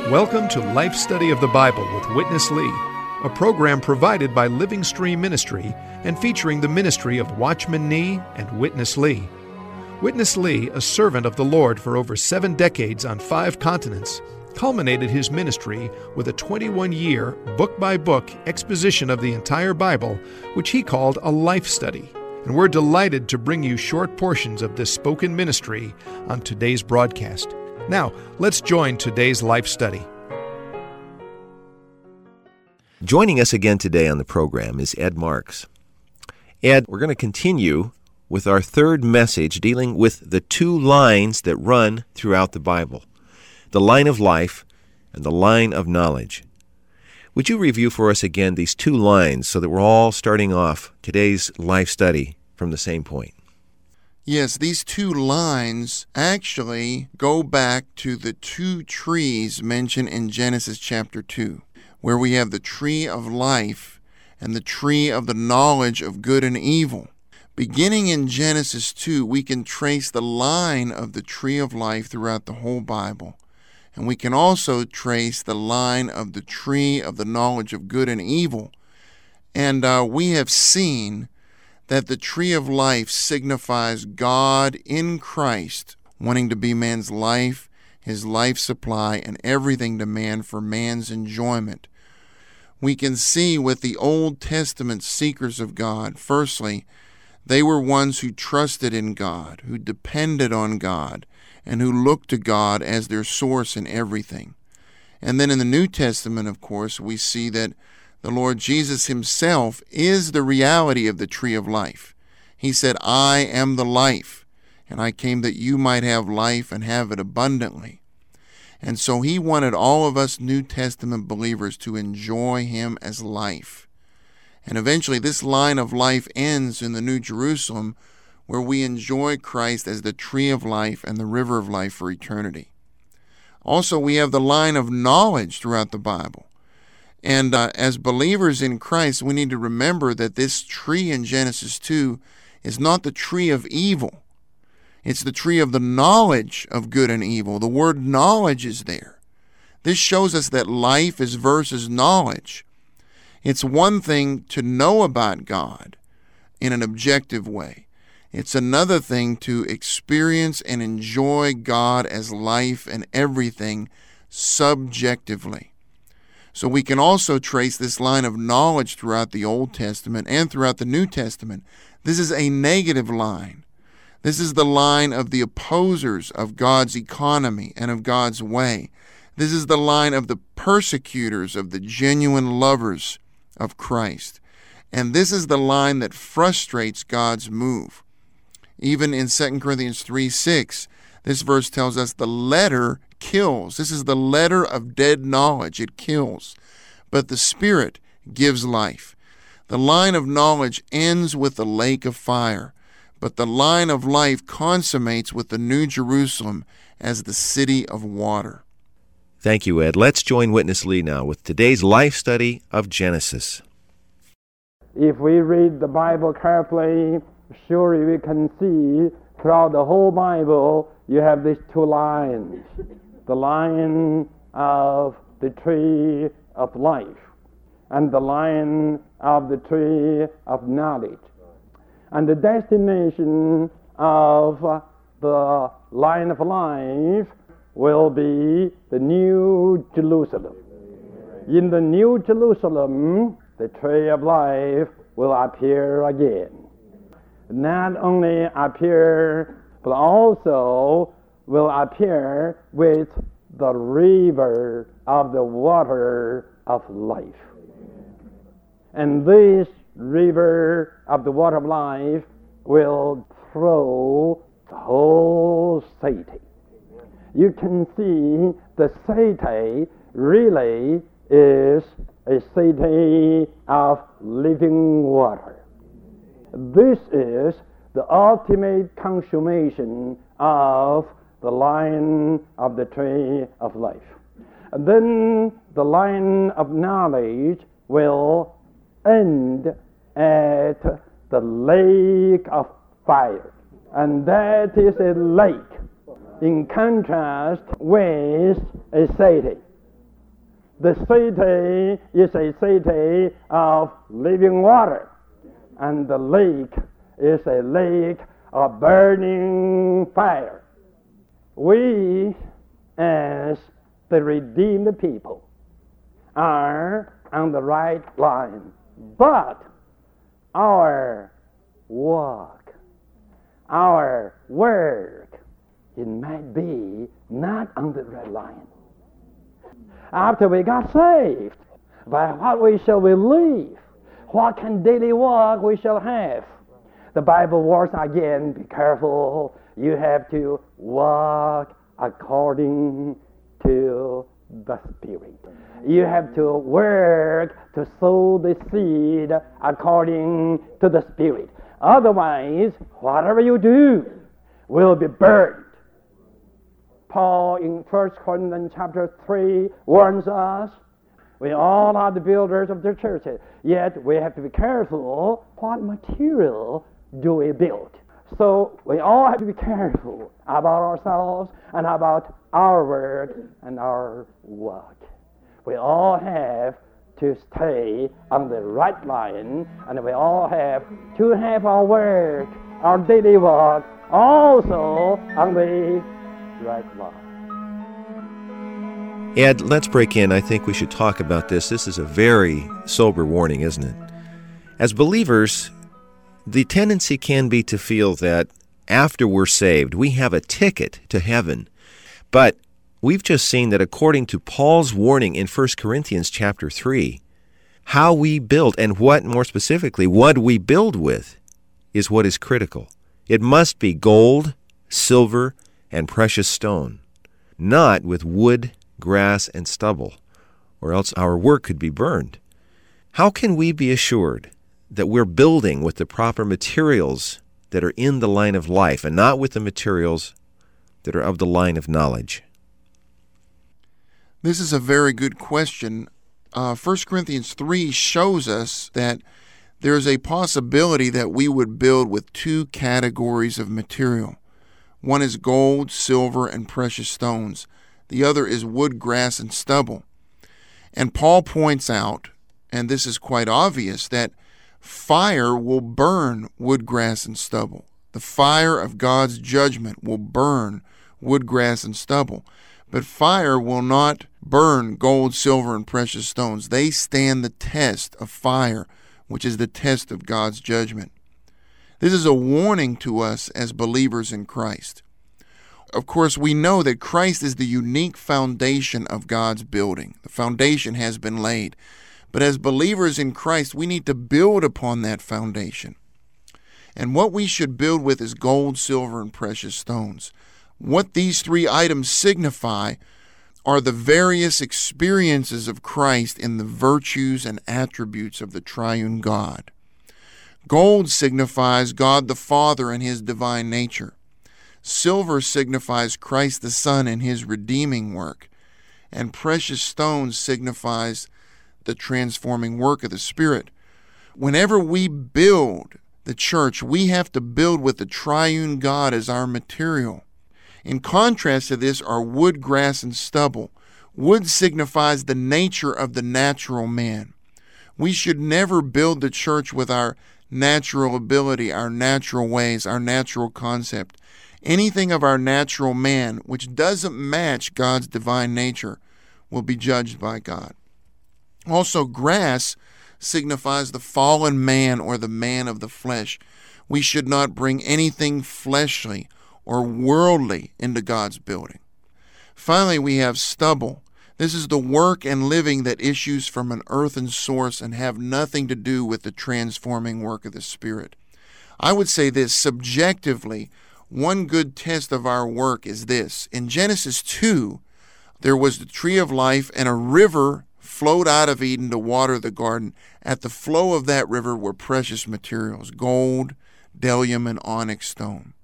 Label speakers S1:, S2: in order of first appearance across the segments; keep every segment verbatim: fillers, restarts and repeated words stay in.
S1: Welcome to Life Study of the Bible with Witness Lee, a program provided by Living Stream Ministry and featuring the ministry of Watchman Nee and Witness Lee. Witness Lee, a servant of the Lord for over seven decades on five continents, culminated his ministry with a twenty-one-year, book-by-book exposition of the entire Bible, which he called a life study. And we're delighted to bring you short portions of this spoken ministry on today's broadcast. Now, let's join today's life study.
S2: Joining us again today on the program is Ed Marks. Ed, we're going to continue with our third message dealing with the two lines that run throughout the Bible, the line of life and the line of knowledge. Would you review for us again these two lines so that we're all starting off today's life study from the same point?
S3: Yes, these two lines actually go back to the two trees mentioned in Genesis chapter two, where we have the tree of life and the tree of the knowledge of good and evil. Beginning in Genesis two, we can trace the line of the tree of life throughout the whole Bible. And we can also trace the line of the tree of the knowledge of good and evil. And uh, we have seen that the tree of life signifies God in Christ wanting to be man's life, his life supply, and everything to man for man's enjoyment. We can see with the Old Testament seekers of God, firstly, they were ones who trusted in God, who depended on God, and who looked to God as their source in everything. And then in the New Testament, of course, we see that the Lord Jesus himself is the reality of the tree of life. He said, I am the life, and I came that you might have life and have it abundantly. And so he wanted all of us New Testament believers to enjoy him as life. And eventually this line of life ends in the New Jerusalem, where we enjoy Christ as the tree of life and the river of life for eternity. Also, we have the line of knowledge throughout the Bible. And uh, as believers in Christ, we need to remember that this tree in Genesis two is not the tree of evil. It's the tree of the knowledge of good and evil. The word knowledge is there. This shows us that life is versus knowledge. It's one thing to know about God in an objective way. It's another thing to experience and enjoy God as life and everything subjectively. So we can also trace this line of knowledge throughout the Old Testament and throughout the New Testament. This is a negative line. This is the line of the opposers of God's economy and of God's way. This is the line of the persecutors of the genuine lovers of Christ. And this is the line that frustrates God's move. Even in Second Corinthians three six, this verse tells us the letter kills. This is the letter of dead knowledge. It kills. But the Spirit gives life. The line of knowledge ends with the lake of fire, but the line of life consummates with the New Jerusalem as the city of water.
S2: Thank you, Ed. Let's join Witness Lee now with today's life study of Genesis.
S4: If we read the Bible carefully, surely we can see throughout the whole Bible you have these two lines. The line of the tree of life and the line of the tree of knowledge. And the destination of the line of life will be the New Jerusalem. In the New Jerusalem, the tree of life will appear again. Not only appear, but also will appear with the river of the water of life. And this river of the water of life will through the whole city. You can see the city really is a city of living water. This is the ultimate consummation of the line of the tree of life. And then the line of knowledge will end at the lake of fire. And that is a lake in contrast with a city. The city is a city of living water, and the lake is a lake of burning fire. We, as the redeemed people, are on the right line, but our walk, our work, it might be not on the right line. After we got saved, by what we shall believe, what can daily walk we shall have. The Bible warns again, be careful, you have to walk according to the Spirit. You have to work to sow the seed according to the Spirit. Otherwise, whatever you do will be burned. Paul in First Corinthians chapter three warns us, we all are the builders of the churches, yet we have to be careful what material do we build. So we all have to be careful about ourselves and about our work and our work. We all have to stay on the right line, and we all have to have our work, our daily work, also on the right line.
S2: Ed, let's break in. I think we should talk about this. This is a very sober warning, isn't it? As believers, the tendency can be to feel that after we're saved, we have a ticket to heaven. But we've just seen that according to Paul's warning in First Corinthians chapter three, how we build, and what, more specifically, what we build with, is what is critical. It must be gold, silver, and precious stone, not with wood, grass, and stubble, or else our work could be burned. How can we be assured that we're building with the proper materials that are in the line of life and not with the materials that are of the line of knowledge?
S3: This is a very good question. Uh, First Corinthians three shows us that there's a possibility that we would build with two categories of material. One is gold, silver, and precious stones. The other is wood, grass, and stubble. And Paul points out, and this is quite obvious, that fire will burn wood, grass, and stubble. The fire of God's judgment will burn wood, grass, and stubble. But fire will not burn gold, silver, and precious stones. They stand the test of fire, which is the test of God's judgment. This is a warning to us as believers in Christ. Of course, we know that Christ is the unique foundation of God's building. The foundation has been laid. But as believers in Christ, we need to build upon that foundation. And what we should build with is gold, silver, and precious stones. What these three items signify are the various experiences of Christ in the virtues and attributes of the triune God. Gold signifies God the Father and his divine nature. Silver signifies Christ the Son and his redeeming work. And precious stones signifies the transforming work of the Spirit. Whenever we build the church, we have to build with the triune God as our material. In contrast to this are wood, grass, and stubble. Wood signifies the nature of the natural man. We should never build the church with our natural ability, our natural ways, our natural concept. Anything of our natural man which doesn't match God's divine nature will be judged by God. Also, grass signifies the fallen man or the man of the flesh. We should not bring anything fleshly or worldly into God's building. Finally, we have stubble. This is the work and living that issues from an earthen source and have nothing to do with the transforming work of the Spirit. I would say this, subjectively, one good test of our work is this. In Genesis two, there was the tree of life, and a river flowed out of Eden to water the garden. At the flow of that river were precious materials, gold, bdellium, and onyx stone.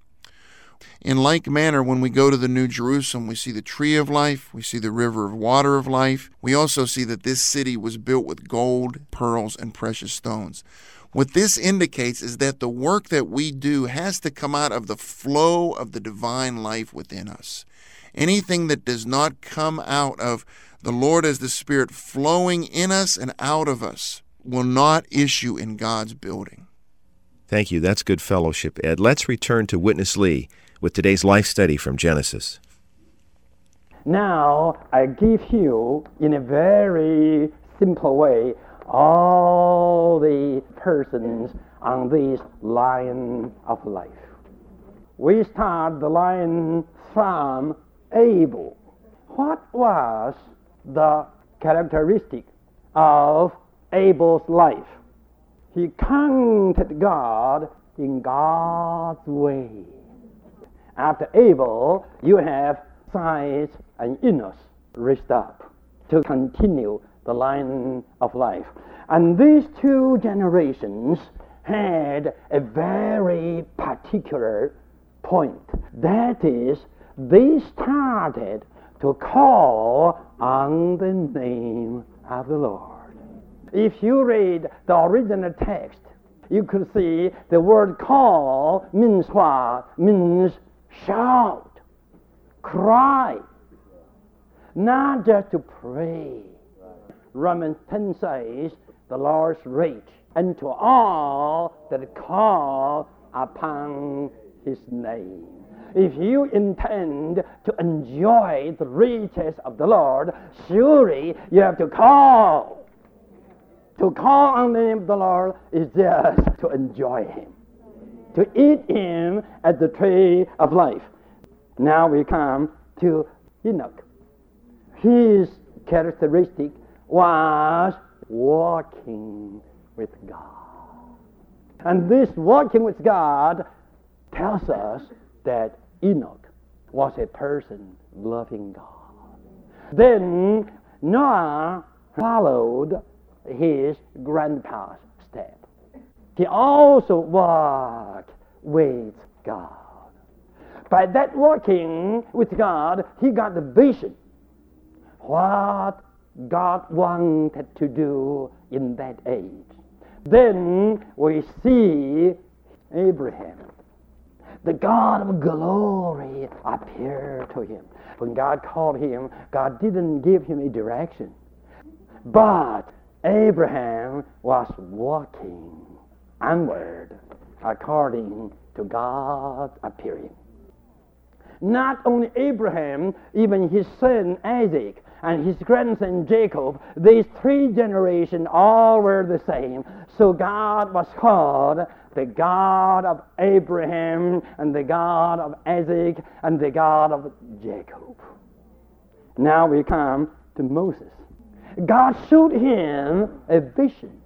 S3: In like manner, when we go to the New Jerusalem, we see the tree of life, we see the river of water of life. We also see that this city was built with gold, pearls, and precious stones. What this indicates is that the work that we do has to come out of the flow of the divine life within us. Anything that does not come out of the Lord as the Spirit flowing in us and out of us will not issue in God's building.
S2: Thank you. That's good fellowship, Ed. Let's return to Witness Lee with today's life study from Genesis.
S4: Now, I give you, in a very simple way, all the persons on this line of life. We start the line from Abel. What was the characteristic of Abel's life? He counted God in God's way. After Abel, you have Seth and Enos raised up to continue the line of life. And these two generations had a very particular point. That is, they started to call on the name of the Lord. If you read the original text, you could see the word call means what? Means shout, cry, not just to pray. Romans ten says, the Lord's rich unto all that call upon his name. If you intend to enjoy the riches of the Lord, surely you have to call. To call on the name of the Lord is just to enjoy him, to eat him at the tree of life. Now we come to Enoch. His characteristic was walking with God. And this walking with God tells us that Enoch was a person loving God. Then Noah followed his grandpa's step. He also walked with God. By that walking with God, he got the vision. What God wanted to do in that age. Then we see Abraham. The God of glory appeared to him. When God called him, God didn't give him a direction. But Abraham was walking onward according to God's appearing. Not only Abraham, even his son Isaac and his grandson Jacob, these three generations all were the same. So God was called the God of Abraham and the God of Isaac and the God of Jacob. Now we come to Moses. God showed him a vision.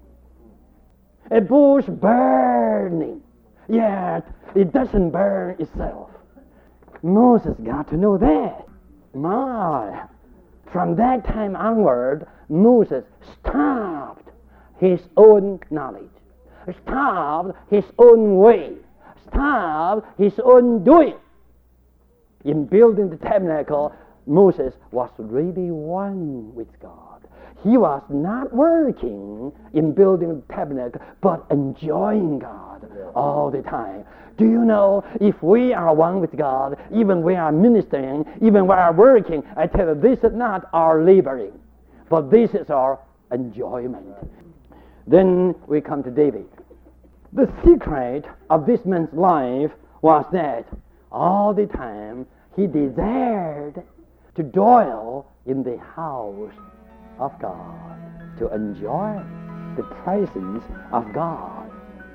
S4: A bush burning, yet it doesn't burn itself. Moses got to know that. My, from that time onward, Moses stopped his own knowledge, stopped his own way, stopped his own doing. In building the tabernacle, Moses was really one with God. He was not working in building the tabernacle, but enjoying God all the time. Do you know, if we are one with God, even we are ministering, even we are working, I tell you, this is not our laboring, but this is our enjoyment. Then we come to David. The secret of this man's life was that all the time he desired to dwell in the house of God, to enjoy the presence of God.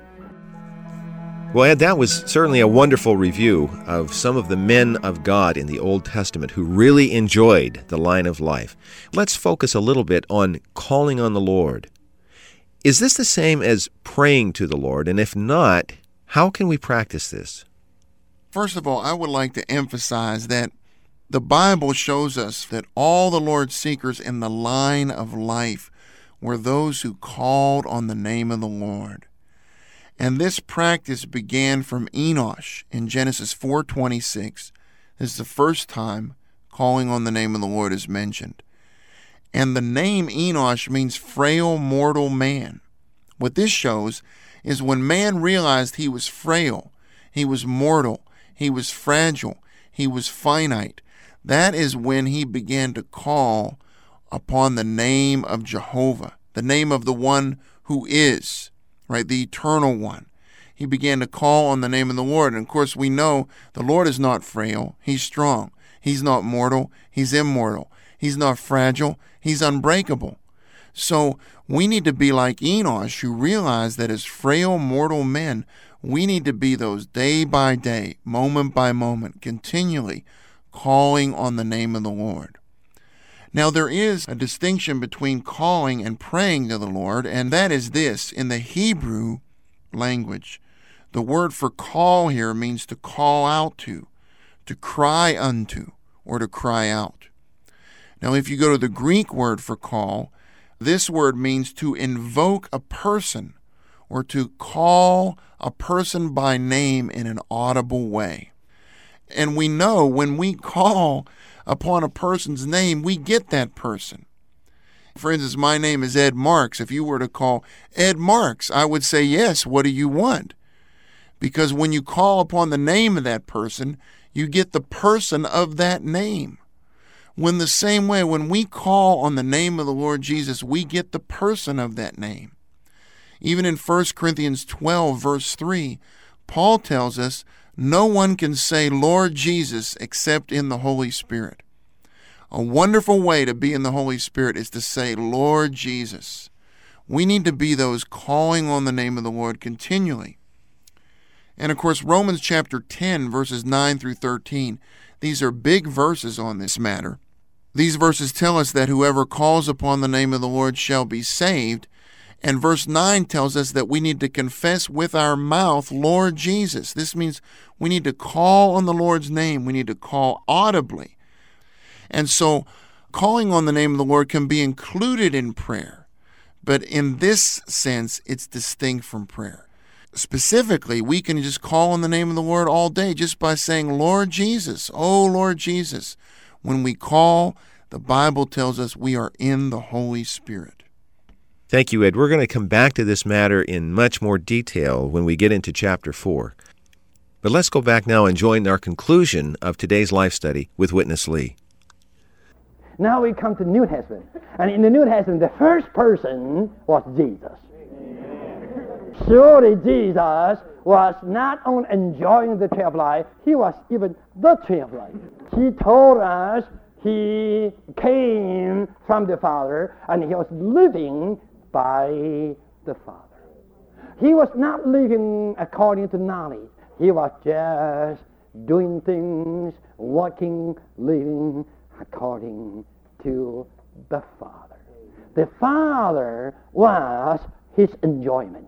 S2: Well, Ed, that was certainly a wonderful review of some of the men of God in the Old Testament who really enjoyed the line of life. Let's focus a little bit on calling on the Lord. Is this the same as praying to the Lord? And if not, how can we practice this?
S3: First of all, I would like to emphasize that the Bible shows us that all the Lord's seekers in the line of life were those who called on the name of the Lord. And this practice began from Enosh in Genesis four twenty-six. This is the first time calling on the name of the Lord is mentioned. And the name Enosh means frail mortal man. What this shows is when man realized he was frail, he was mortal, he was fragile, he was finite, That is when he began to call upon the name of Jehovah, the name of the one who is, right, the eternal one. He began to call on the name of the Lord. And of course, we know the Lord is not frail. He's strong. He's not mortal. He's immortal. He's not fragile. He's unbreakable. So we need to be like Enosh, who realized that as frail mortal men, we need to be those day by day, moment by moment, continually calling on the name of the Lord. Now, there is a distinction between calling and praying to the Lord, and that is this. In the Hebrew language, the word for call here means to call out to, to cry unto, or to cry out. Now, if you go to the Greek word for call, this word means to invoke a person or to call a person by name in an audible way. And we know when we call upon a person's name, we get that person. For instance, my name is Ed Marks. If you were to call Ed Marks, I would say, yes, what do you want? Because when you call upon the name of that person, you get the person of that name. When the same way, when we call on the name of the Lord Jesus, we get the person of that name. Even in First Corinthians twelve, verse three, Paul tells us, no one can say Lord Jesus except in the Holy Spirit. A wonderful way to be in the Holy Spirit is to say Lord Jesus. We need to be those calling on the name of the Lord continually. And of course, Romans chapter ten, verses nine through thirteen, these are big verses on this matter. These verses tell us that whoever calls upon the name of the Lord shall be saved. And verse nine tells us that we need to confess with our mouth, Lord Jesus. This means we need to call on the Lord's name. We need to call audibly. And so calling on the name of the Lord can be included in prayer. But in this sense, it's distinct from prayer. Specifically, we can just call on the name of the Lord all day just by saying, Lord Jesus, oh Lord Jesus. When we call, the Bible tells us we are in the Holy Spirit.
S2: Thank you, Ed. We're going to come back to this matter in much more detail when we get into chapter four. But let's go back now and join our conclusion of today's life study with Witness Lee.
S4: Now we come to the New Testament. And in the New Testament, the first person was Jesus. Surely Jesus was not only enjoying the tree of life, he was even the tree of life. He told us he came from the Father and he was living by the Father. He was not living according to knowledge. He was just doing things, walking, living according to the Father. The Father was his enjoyment.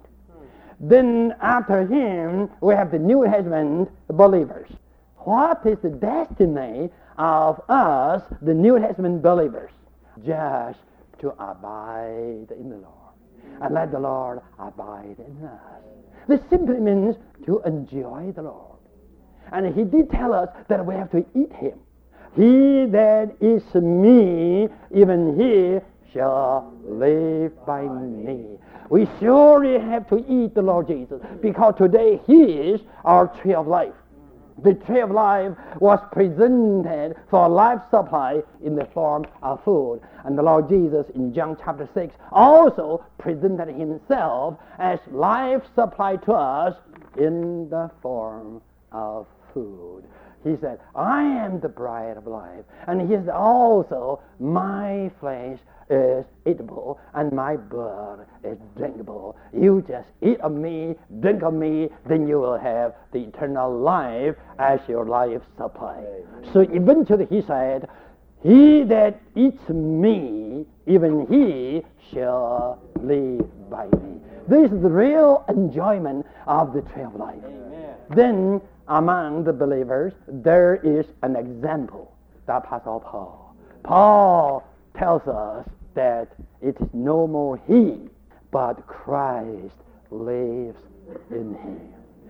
S4: Then after him, we have the New Testament believers. What is the destiny of us, the New Testament believers? Just to abide in the Lord and let the Lord abide in us. This simply means to enjoy the Lord. And he did tell us that we have to eat him. He that is me, even he shall live by me. We surely have to eat the Lord Jesus because today he is our tree of life. The tree of life was presented for life supply in the form of food. And the Lord Jesus in John chapter six also presented himself as life supply to us in the form of food. He said, I am the bread of life. And he said also, my flesh is eatable and my blood is drinkable. You just eat of me, drink of me, then you will have the eternal life as your life supply. So eventually he said, he that eats me, even he shall live by me. This is the real enjoyment of the tree of life. Amen. Then among the believers, there is an example, the Apostle Paul. Paul tells us that it is no more he, but Christ lives in him.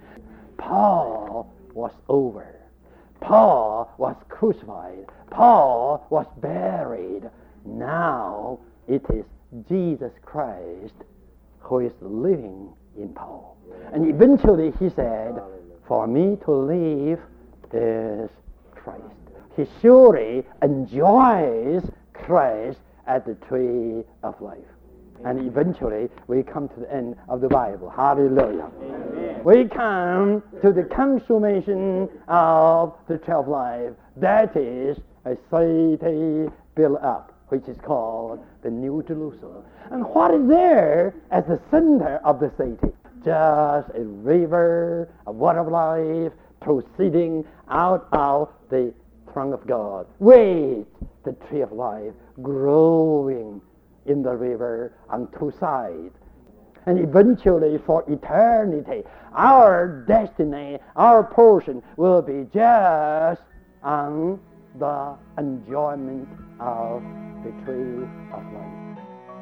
S4: Paul was over. Paul was crucified. Paul was buried. Now it is Jesus Christ who is living in Paul. And eventually he said, for me to live is Christ. he surely enjoys Christ at the tree of life. And eventually, we come to the end of the Bible. Hallelujah. Amen. We come to the consummation of the tree of life. That is a city built up, which is called the New Jerusalem. And what is there at the center of the city? Just a river, a water of life, proceeding out of the throne of God, with the tree of life growing in the river on two sides. And eventually, for eternity, our destiny, our portion will be just on the enjoyment of the tree of life.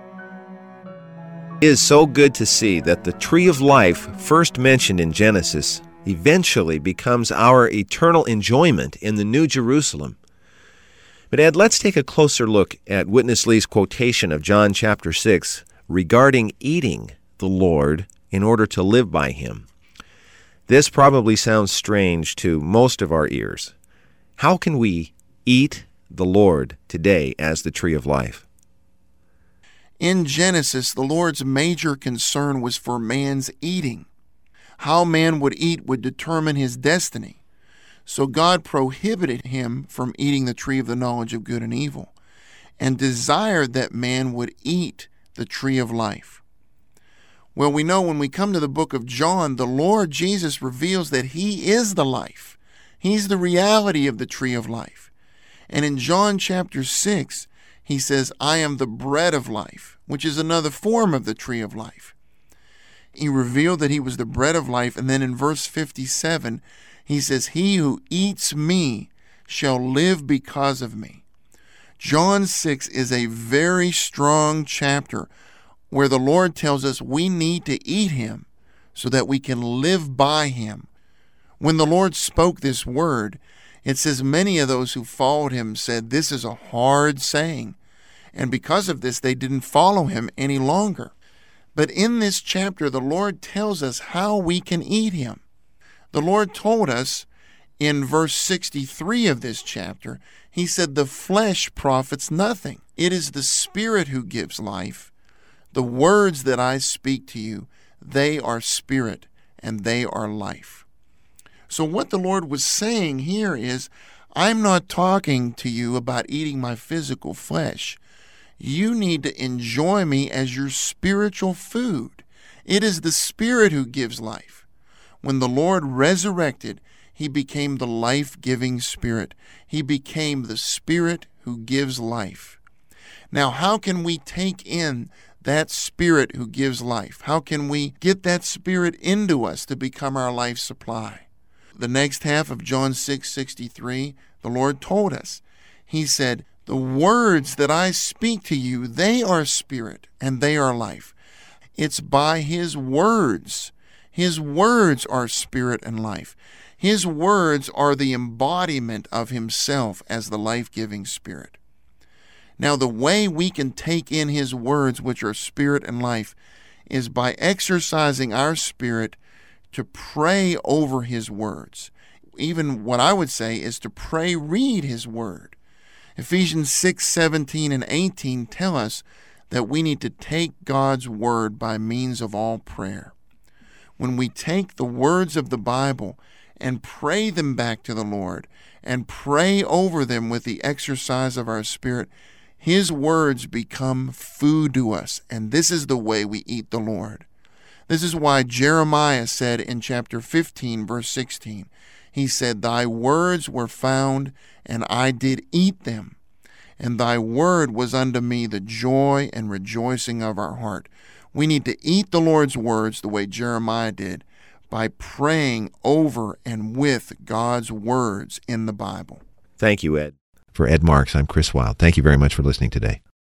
S2: It is so good to see that the tree of life, first mentioned in Genesis, eventually becomes our eternal enjoyment in the New Jerusalem. But Ed, let's take a closer look at Witness Lee's quotation of John chapter six regarding eating the Lord in order to live by Him. This probably sounds strange to most of our ears. How can we eat the Lord today as the tree of life?
S3: In Genesis, the Lord's major concern was for man's eating. How man would eat would determine his destiny. So God prohibited him from eating the tree of the knowledge of good and evil, and desired that man would eat the tree of life. Well, we know when we come to the book of John, the Lord Jesus reveals that He is the life. He's the reality of the tree of life. And in John chapter six, He says, I am the bread of life, which is another form of the tree of life. He revealed that He was the bread of life, and then in verse fifty-seven, He says, he who eats me shall live because of me. John six is a very strong chapter where the Lord tells us we need to eat Him so that we can live by Him. When the Lord spoke this word, it says many of those who followed Him said, this is a hard saying. And because of this, they didn't follow Him any longer. But in this chapter, the Lord tells us how we can eat Him. The Lord told us in verse sixty-three of this chapter, He said, the flesh profits nothing. It is the Spirit who gives life. The words that I speak to you, they are spirit and they are life. So what the Lord was saying here is, I'm not talking to you about eating my physical flesh. You need to enjoy me as your spiritual food. It is the Spirit who gives life. When the Lord resurrected, He became the life-giving Spirit. He became the Spirit who gives life. Now, how can we take in that Spirit who gives life? How can we get that Spirit into us to become our life supply? The next half of John six sixty-three, the Lord told us. He said, the words that I speak to you, they are spirit and they are life. It's by His words. His words are spirit and life. His words are the embodiment of Himself as the life-giving Spirit. Now, the way we can take in His words, which are spirit and life, is by exercising our spirit to pray over His words. Even what I would say is to pray, read His word. Ephesians six seventeen and eighteen tell us that we need to take God's word by means of all prayer. When we take the words of the Bible and pray them back to the Lord and pray over them with the exercise of our spirit, His words become food to us, and this is the way we eat the Lord. This is why Jeremiah said in chapter fifteen, verse sixteen, he said, thy words were found, and I did eat them, and thy word was unto me the joy and rejoicing of our heart. We need to eat the Lord's words the way Jeremiah did, by praying over and with God's words in the Bible.
S2: Thank you, Ed. For Ed Marks, I'm Chris Wilde. Thank you very much for listening today.